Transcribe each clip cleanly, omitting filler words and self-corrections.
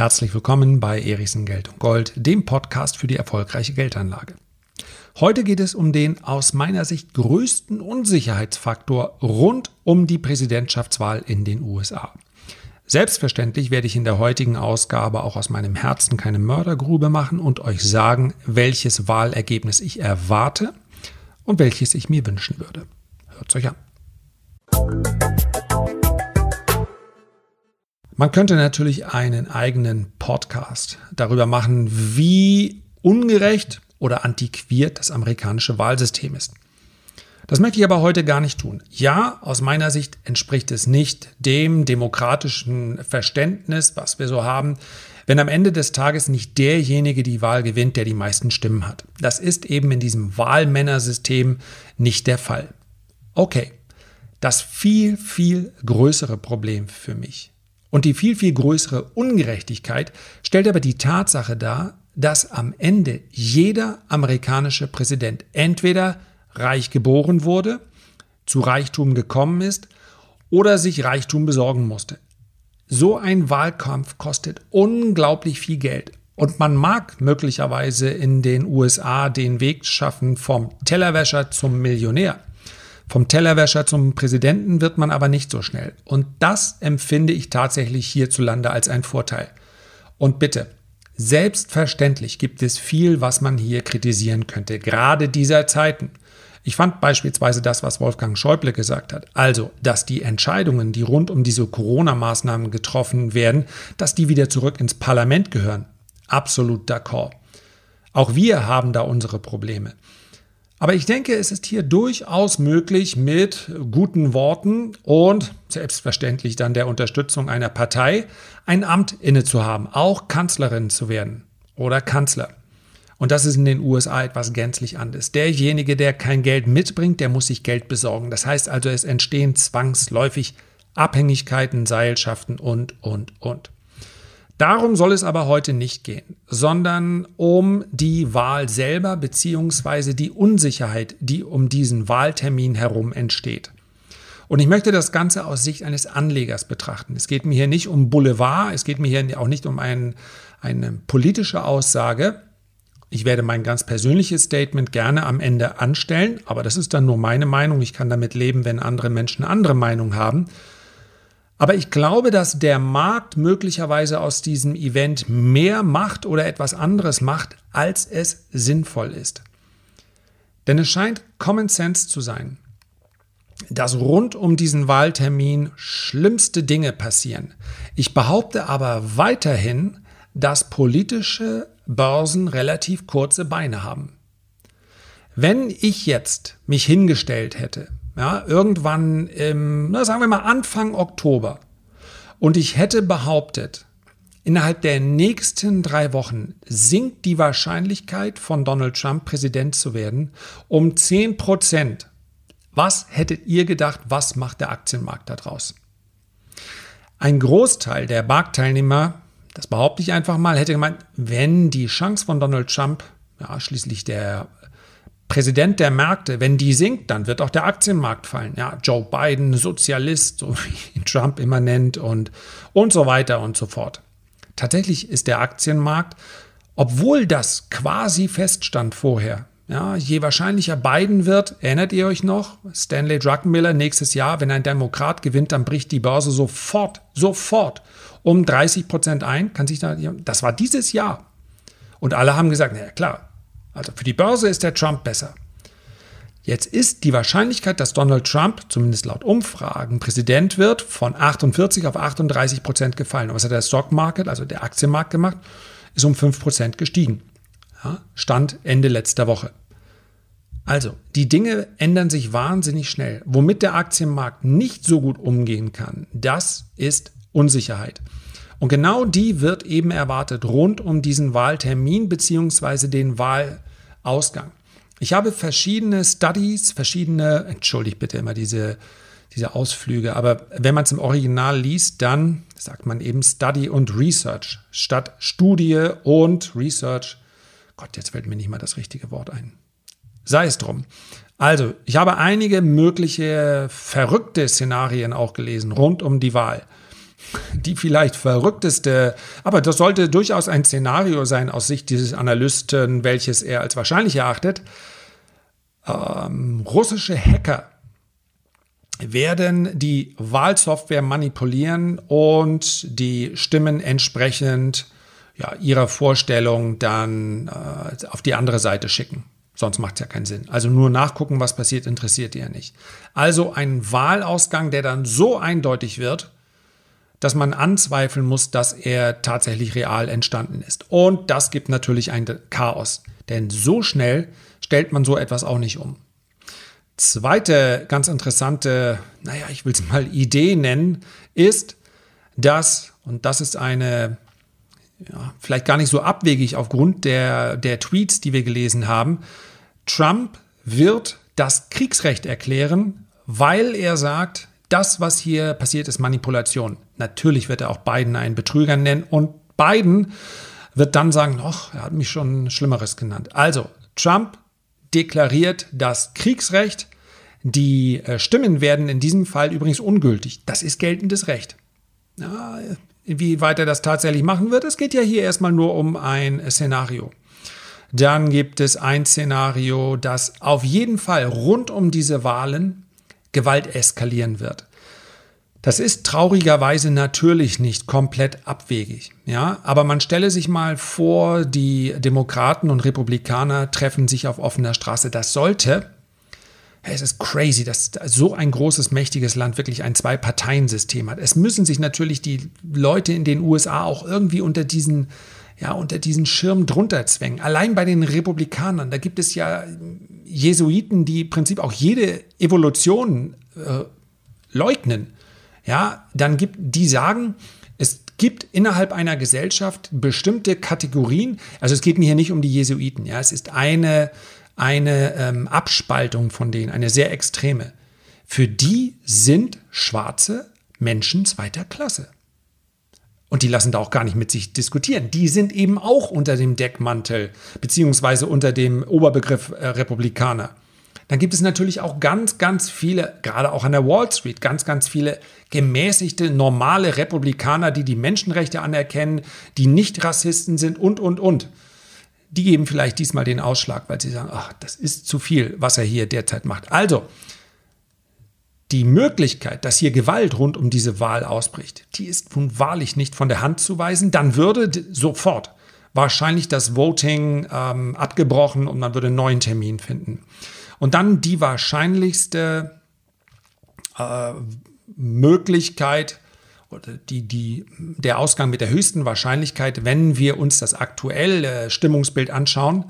Herzlich willkommen bei Erichsen Geld und Gold, dem Podcast für die erfolgreiche Geldanlage. Heute geht es um den aus meiner Sicht größten Unsicherheitsfaktor rund um die Präsidentschaftswahl in den USA. Selbstverständlich werde ich in der heutigen Ausgabe auch aus meinem Herzen keine Mördergrube machen und euch sagen, welches Wahlergebnis ich erwarte und welches ich mir wünschen würde. Hört's euch an. Man könnte natürlich einen eigenen Podcast darüber machen, wie ungerecht oder antiquiert das amerikanische Wahlsystem ist. Das möchte ich aber heute gar nicht tun. Ja, aus meiner Sicht entspricht es nicht dem demokratischen Verständnis, was wir so haben, wenn am Ende des Tages nicht derjenige die Wahl gewinnt, der die meisten Stimmen hat. Das ist eben in diesem Wahlmännersystem nicht der Fall. Okay, das viel, viel größere Problem für mich und die viel, viel größere Ungerechtigkeit stellt aber die Tatsache dar, dass am Ende jeder amerikanische Präsident entweder reich geboren wurde, zu Reichtum gekommen ist oder sich Reichtum besorgen musste. So ein Wahlkampf kostet unglaublich viel Geld. Und man mag möglicherweise in den USA den Weg schaffen vom Tellerwäscher zum Millionär. Vom Tellerwäscher zum Präsidenten wird man aber nicht so schnell. Und das empfinde ich tatsächlich hierzulande als einen Vorteil. Und bitte, selbstverständlich gibt es viel, was man hier kritisieren könnte, gerade dieser Zeiten. Ich fand beispielsweise das, was Wolfgang Schäuble gesagt hat, also, dass die Entscheidungen, die rund um diese Corona-Maßnahmen getroffen werden, dass die wieder zurück ins Parlament gehören. Absolut d'accord. Auch wir haben da unsere Probleme. Aber ich denke, es ist hier durchaus möglich, mit guten Worten und selbstverständlich dann der Unterstützung einer Partei ein Amt innezuhaben, auch Kanzlerin zu werden oder Kanzler. Und das ist in den USA etwas gänzlich anderes. Derjenige, der kein Geld mitbringt, der muss sich Geld besorgen. Das heißt also, es entstehen zwangsläufig Abhängigkeiten, Seilschaften und. Darum soll es aber heute nicht gehen, sondern um die Wahl selber bzw. die Unsicherheit, die um diesen Wahltermin herum entsteht. Und ich möchte das Ganze aus Sicht eines Anlegers betrachten. Es geht mir hier nicht um Boulevard, es geht mir hier auch nicht um eine politische Aussage. Ich werde mein ganz persönliches Statement gerne am Ende anstellen, aber das ist dann nur meine Meinung. Ich kann damit leben, wenn andere Menschen andere Meinung haben. Aber ich glaube, dass der Markt möglicherweise aus diesem Event mehr macht oder etwas anderes macht, als es sinnvoll ist. Denn es scheint Common Sense zu sein, dass rund um diesen Wahltermin schlimmste Dinge passieren. Ich behaupte aber weiterhin, dass politische Börsen relativ kurze Beine haben. Wenn ich jetzt mich hingestellt hätte, irgendwann sagen wir mal Anfang Oktober, und ich hätte behauptet, innerhalb der nächsten 3 Wochen sinkt die Wahrscheinlichkeit von Donald Trump Präsident zu werden um 10%. Was hättet ihr gedacht, was macht der Aktienmarkt da draus? Ein Großteil der Marktteilnehmer, das behaupte ich einfach mal, hätte gemeint, wenn die Chance von Donald Trump, schließlich der Präsident der Märkte, wenn die sinkt, dann wird auch der Aktienmarkt fallen. Ja, Joe Biden, Sozialist, so wie ihn Trump immer nennt und so weiter und so fort. Tatsächlich ist der Aktienmarkt, obwohl das quasi feststand vorher, je wahrscheinlicher Biden wird, erinnert ihr euch noch, Stanley Druckenmiller nächstes Jahr, wenn ein Demokrat gewinnt, dann bricht die Börse sofort um 30% ein. Das war dieses Jahr. Und alle haben gesagt, na ja, klar, also für die Börse ist der Trump besser. Jetzt ist die Wahrscheinlichkeit, dass Donald Trump, zumindest laut Umfragen, Präsident wird, von 48 auf 38% gefallen. Und was hat der Stock Market, also der Aktienmarkt gemacht, ist um 5% gestiegen. Stand Ende letzter Woche. Also, die Dinge ändern sich wahnsinnig schnell. Womit der Aktienmarkt nicht so gut umgehen kann, das ist Unsicherheit. Und genau die wird eben erwartet rund um diesen Wahltermin bzw. den Wahlausgang. Ich habe verschiedene Studies, entschuldigt bitte immer diese Ausflüge, aber wenn man es im Original liest, dann sagt man eben Study und Research statt Studie und Research. Gott, jetzt fällt mir nicht mal das richtige Wort ein. Sei es drum. Also, ich habe einige mögliche verrückte Szenarien auch gelesen rund um die Wahl. die vielleicht verrückteste, aber das sollte durchaus ein Szenario sein aus Sicht dieses Analysten, welches er als wahrscheinlich erachtet. Russische Hacker werden die Wahlsoftware manipulieren und die Stimmen entsprechend ihrer Vorstellung dann auf die andere Seite schicken. Sonst macht es ja keinen Sinn. Also nur nachgucken, was passiert, interessiert ihr nicht. Also ein Wahlausgang, der dann so eindeutig wird, dass man anzweifeln muss, dass er tatsächlich real entstanden ist. Und das gibt natürlich ein Chaos. Denn so schnell stellt man so etwas auch nicht um. Zweite ganz interessante, ich will es mal Idee nennen, ist, dass, und das ist eine, vielleicht gar nicht so abwegig aufgrund der Tweets, die wir gelesen haben, Trump wird das Kriegsrecht erklären, weil er sagt, das, was hier passiert, ist Manipulation. Natürlich wird er auch Biden einen Betrüger nennen und Biden wird dann sagen, er hat mich schon Schlimmeres genannt. Also, Trump deklariert das Kriegsrecht. Die Stimmen werden in diesem Fall übrigens ungültig. Das ist geltendes Recht. Ja, inwieweit er das tatsächlich machen wird, es geht ja hier erstmal nur um ein Szenario. Dann gibt es ein Szenario, dass auf jeden Fall rund um diese Wahlen Gewalt eskalieren wird. Das ist traurigerweise natürlich nicht komplett abwegig. Ja? Aber man stelle sich mal vor, die Demokraten und Republikaner treffen sich auf offener Straße. Es ist crazy, dass so ein großes, mächtiges Land wirklich ein Zwei-Parteien-System hat. Es müssen sich natürlich die Leute in den USA auch irgendwie unter diesen Schirm drunter zwängen. Allein bei den Republikanern, da gibt es ja Jesuiten, die im Prinzip auch jede Evolution leugnen. Ja, die sagen, es gibt innerhalb einer Gesellschaft bestimmte Kategorien. Also es geht mir hier nicht um die Jesuiten. Ja, es ist eine Abspaltung von denen, eine sehr extreme. Für die sind schwarze Menschen zweiter Klasse. Und die lassen da auch gar nicht mit sich diskutieren. Die sind eben auch unter dem Deckmantel, beziehungsweise unter dem Oberbegriff Republikaner. Dann gibt es natürlich auch ganz, ganz viele, gerade auch an der Wall Street, ganz, ganz viele gemäßigte, normale Republikaner, die die Menschenrechte anerkennen, die nicht Rassisten sind und. Die geben vielleicht diesmal den Ausschlag, weil sie sagen, das ist zu viel, was er hier derzeit macht. Also, die Möglichkeit, dass hier Gewalt rund um diese Wahl ausbricht, die ist nun wahrlich nicht von der Hand zu weisen. Dann würde sofort wahrscheinlich das Voting abgebrochen und man würde einen neuen Termin finden. Und dann die wahrscheinlichste Möglichkeit oder der Ausgang mit der höchsten Wahrscheinlichkeit, wenn wir uns das aktuelle Stimmungsbild anschauen,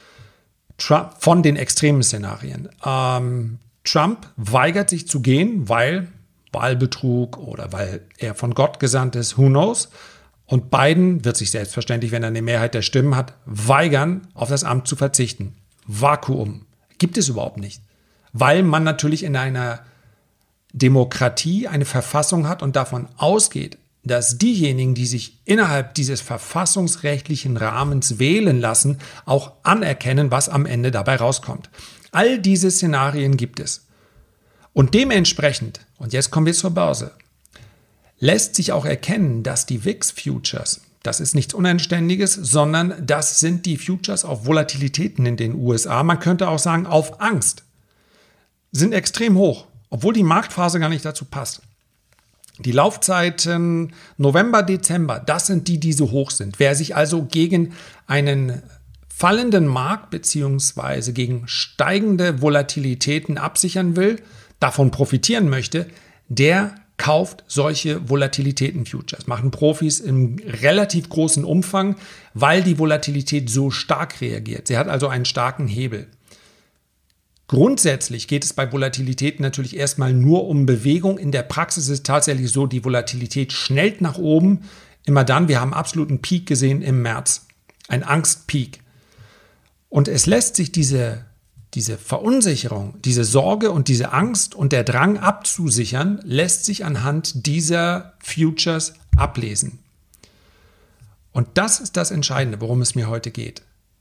von den extremen Szenarien. Trump weigert sich zu gehen, weil Wahlbetrug oder weil er von Gott gesandt ist, who knows. Und Biden wird sich selbstverständlich, wenn er eine Mehrheit der Stimmen hat, weigern, auf das Amt zu verzichten. Vakuum. Gibt es überhaupt nicht. Weil man natürlich in einer Demokratie eine Verfassung hat und davon ausgeht, dass diejenigen, die sich innerhalb dieses verfassungsrechtlichen Rahmens wählen lassen, auch anerkennen, was am Ende dabei rauskommt. All diese Szenarien gibt es. Und dementsprechend, und jetzt kommen wir zur Börse, lässt sich auch erkennen, dass die VIX-Futures, das ist nichts Unanständiges, sondern das sind die Futures auf Volatilitäten in den USA, man könnte auch sagen auf Angst, sind extrem hoch, obwohl die Marktphase gar nicht dazu passt. Die Laufzeiten November, Dezember, das sind die so hoch sind. Wer sich also gegen einen fallenden Markt bzw. gegen steigende Volatilitäten absichern will, davon profitieren möchte, der kauft solche Volatilitäten-Futures. Machen Profis im relativ großen Umfang, weil die Volatilität so stark reagiert. Sie hat also einen starken Hebel. Grundsätzlich geht es bei Volatilität natürlich erstmal nur um Bewegung. In der Praxis ist es tatsächlich so, die Volatilität schnellt nach oben. Immer dann, wir haben absoluten Peak gesehen im März. Ein Angstpeak. Und es lässt sich diese Verunsicherung, diese Sorge und diese Angst und der Drang abzusichern, lässt sich anhand dieser Futures ablesen. Und das ist das Entscheidende, worum es mir heute geht.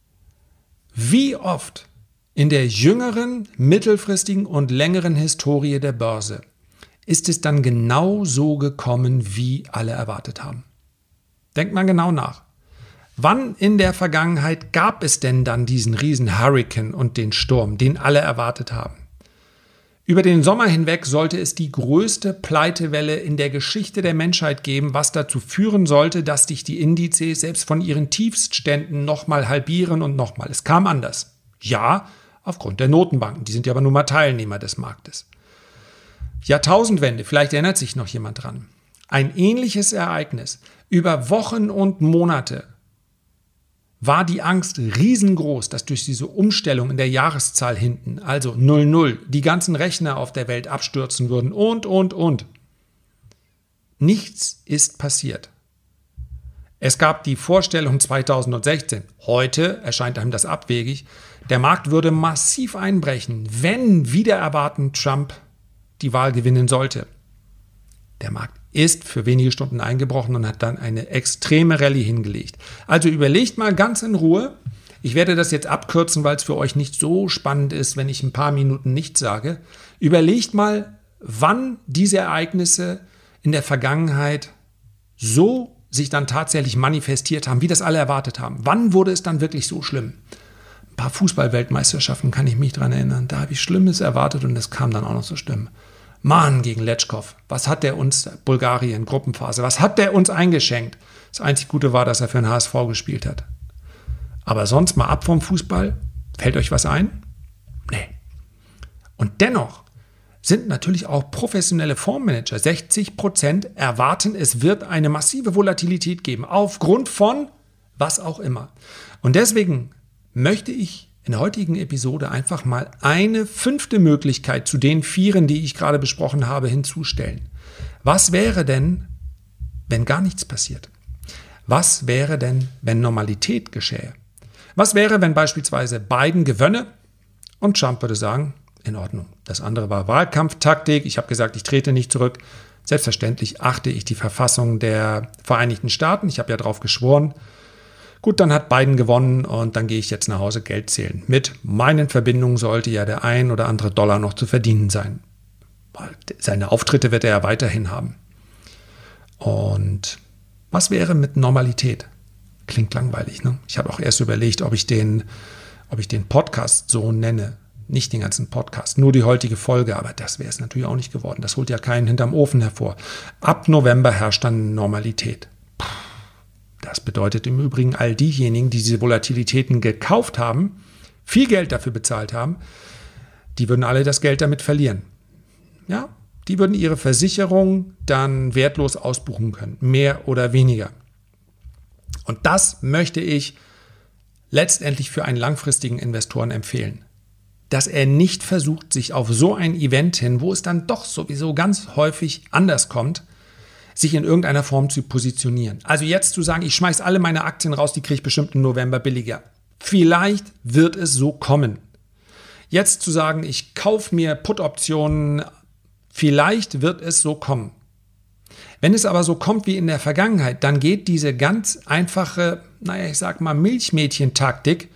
Wie oft in der jüngeren, mittelfristigen und längeren Historie der Börse ist es dann genau so gekommen, wie alle erwartet haben. Denkt mal genau nach. Wann in der Vergangenheit gab es denn dann diesen riesen Hurrikan und den Sturm, den alle erwartet haben? Über den Sommer hinweg sollte es die größte Pleitewelle in der Geschichte der Menschheit geben, was dazu führen sollte, dass sich die Indizes selbst von ihren Tiefstständen nochmal halbieren und nochmal. Es kam anders. Ja, aufgrund der Notenbanken, die sind ja aber nur mal Teilnehmer des Marktes. Jahrtausendwende, vielleicht erinnert sich noch jemand dran. Ein ähnliches Ereignis. Über Wochen und Monate war die Angst riesengroß, dass durch diese Umstellung in der Jahreszahl hinten, also 00, die ganzen Rechner auf der Welt abstürzen würden und. Nichts ist passiert. Es gab die Vorstellung 2016, heute erscheint einem das abwegig, der Markt würde massiv einbrechen, wenn wider erwarten Trump die Wahl gewinnen sollte. Der Markt ist für wenige Stunden eingebrochen und hat dann eine extreme Rallye hingelegt. Also überlegt mal ganz in Ruhe. Ich werde das jetzt abkürzen, weil es für euch nicht so spannend ist, wenn ich ein paar Minuten nichts sage. Überlegt mal, wann diese Ereignisse in der Vergangenheit so sich dann tatsächlich manifestiert haben, wie das alle erwartet haben. Wann wurde es dann wirklich so schlimm? Ein paar Fußball-Weltmeisterschaften kann ich mich dran erinnern. Da habe ich Schlimmes erwartet und es kam dann auch noch so schlimm. Mann, gegen Letschkow, was hat der uns, Bulgarien, Gruppenphase, was hat der uns eingeschenkt? Das einzig Gute war, dass er für den HSV gespielt hat. Aber sonst mal ab vom Fußball, fällt euch was ein? Nee. Und dennoch sind natürlich auch professionelle Fondsmanager, 60% erwarten, es wird eine massive Volatilität geben, aufgrund von was auch immer. Und deswegen möchte ich in der heutigen Episode einfach mal eine 5. Möglichkeit zu den 4, die ich gerade besprochen habe, hinzustellen. Was wäre denn, wenn gar nichts passiert? Was wäre denn, wenn Normalität geschähe? Was wäre, wenn beispielsweise Biden gewönne und Trump würde sagen, in Ordnung. Das andere war Wahlkampftaktik. Ich habe gesagt, ich trete nicht zurück. Selbstverständlich achte ich die Verfassung der Vereinigten Staaten. Ich habe ja drauf geschworen. Gut, dann hat Biden gewonnen und dann gehe ich jetzt nach Hause Geld zählen. Mit meinen Verbindungen sollte ja der ein oder andere Dollar noch zu verdienen sein. Seine Auftritte wird er ja weiterhin haben. Und was wäre mit Normalität? Klingt langweilig, ne? Ich habe auch erst überlegt, ob ich den Podcast so nenne. Nicht den ganzen Podcast, nur die heutige Folge. Aber das wäre es natürlich auch nicht geworden. Das holt ja keinen hinterm Ofen hervor. Ab November herrscht dann Normalität. Das bedeutet im Übrigen, all diejenigen, die diese Volatilitäten gekauft haben, viel Geld dafür bezahlt haben, die würden alle das Geld damit verlieren. Ja, die würden ihre Versicherung dann wertlos ausbuchen können, mehr oder weniger. Und das möchte ich letztendlich für einen langfristigen Investoren empfehlen. Dass er nicht versucht, sich auf so ein Event hin, wo es dann doch sowieso ganz häufig anders kommt, sich in irgendeiner Form zu positionieren. Also jetzt zu sagen, ich schmeiße alle meine Aktien raus, die kriege ich bestimmt im November billiger. Vielleicht wird es so kommen. Jetzt zu sagen, ich kaufe mir Put-Optionen, vielleicht wird es so kommen. Wenn es aber so kommt wie in der Vergangenheit, dann geht diese ganz einfache, ich sag mal Milchmädchen-Taktik,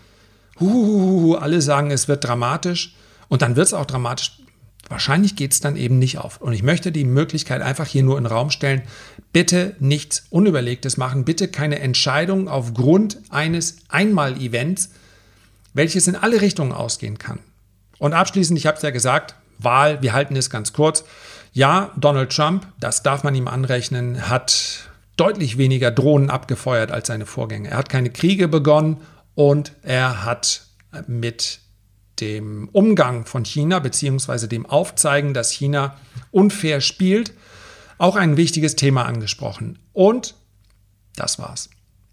alle sagen, es wird dramatisch und dann wird es auch dramatisch. Wahrscheinlich geht es dann eben nicht auf. Und ich möchte die Möglichkeit einfach hier nur in den Raum stellen, bitte nichts Unüberlegtes machen, bitte keine Entscheidung aufgrund eines Einmal-Events, welches in alle Richtungen ausgehen kann. Und abschließend, ich habe es ja gesagt, Wahl, wir halten es ganz kurz. Ja, Donald Trump, das darf man ihm anrechnen, hat deutlich weniger Drohnen abgefeuert als seine Vorgänger. Er hat keine Kriege begonnen und er hat mit dem Umgang von China bzw. dem Aufzeigen, dass China unfair spielt, auch ein wichtiges Thema angesprochen. Und das war's.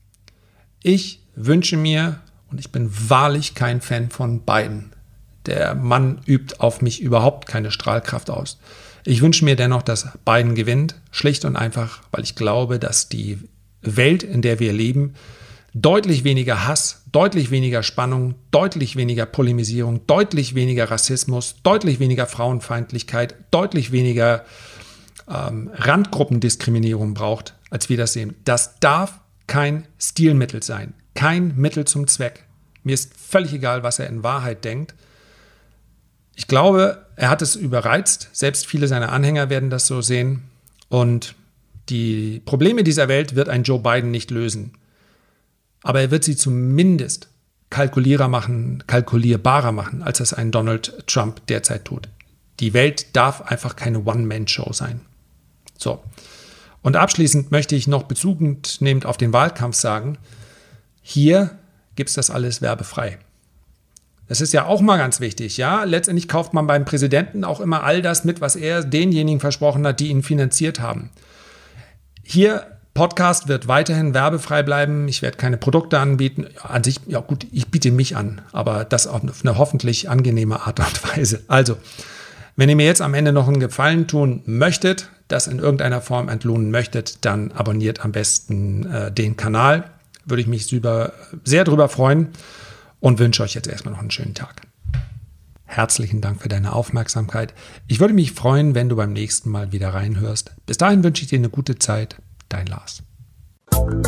Ich wünsche mir, und ich bin wahrlich kein Fan von Biden, der Mann übt auf mich überhaupt keine Strahlkraft aus. Ich wünsche mir dennoch, dass Biden gewinnt, schlicht und einfach, weil ich glaube, dass die Welt, in der wir leben, deutlich weniger Hass, deutlich weniger Spannung, deutlich weniger Polemisierung, deutlich weniger Rassismus, deutlich weniger Frauenfeindlichkeit, deutlich weniger Randgruppendiskriminierung braucht, als wir das sehen. Das darf kein Stilmittel sein, kein Mittel zum Zweck. Mir ist völlig egal, was er in Wahrheit denkt. Ich glaube, er hat es überreizt. Selbst viele seiner Anhänger werden das so sehen. Und die Probleme dieser Welt wird ein Joe Biden nicht lösen. Aber er wird sie zumindest kalkulierbarer machen, als es ein Donald Trump derzeit tut. Die Welt darf einfach keine One-Man-Show sein. So. Und abschließend möchte ich noch Bezug nehmend auf den Wahlkampf sagen, hier gibt es das alles werbefrei. Das ist ja auch mal ganz wichtig, ja. Letztendlich kauft man beim Präsidenten auch immer all das mit, was er denjenigen versprochen hat, die ihn finanziert haben. Hier, Podcast wird weiterhin werbefrei bleiben. Ich werde keine Produkte anbieten. An sich, ja gut, ich biete mich an, aber das auf eine hoffentlich angenehme Art und Weise. Also, wenn ihr mir jetzt am Ende noch einen Gefallen tun möchtet, das in irgendeiner Form entlohnen möchtet, dann abonniert am besten den Kanal. Würde ich mich sehr drüber freuen. Und wünsche euch jetzt erstmal noch einen schönen Tag. Herzlichen Dank für deine Aufmerksamkeit. Ich würde mich freuen, wenn du beim nächsten Mal wieder reinhörst. Bis dahin wünsche ich dir eine gute Zeit. Dein Lars.